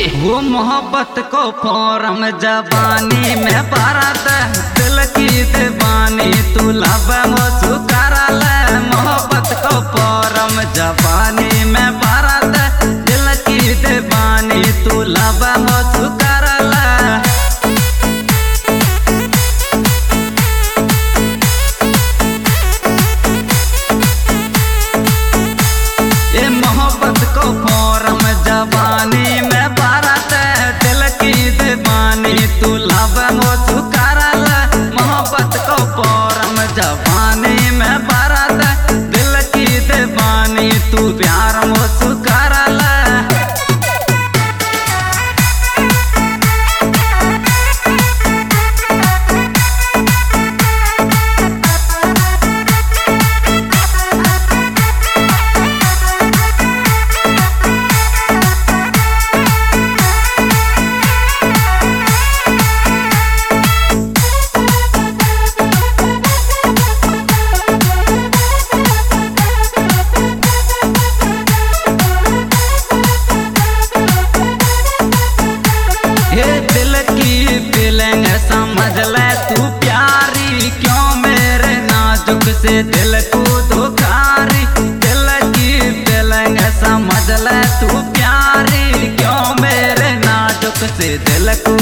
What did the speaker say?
वो मोहब्बत को फॉर्म जवानी में भरत दिल की दीवानी तू लब मोसू करल मोहब्बत को फॉर्म जवानी में भरत दिल की दीवानी तू लब मोसू करल। ये मोहब्बत को फॉर्म जवानी में भरत दिल की दीवानी तू लब मोसू करल मोहब्बत को फॉर्म जवानी में भरत दिल की दीवानी तू प्यार मोसू करल। दिल की फीलिंग समझ ले तू प्यारी क्यों मेरे नाजुक से दिल को दुखारी। दिल की फीलिंग समझ ले तू प्यारी क्यों मेरे नाजुक से दिल को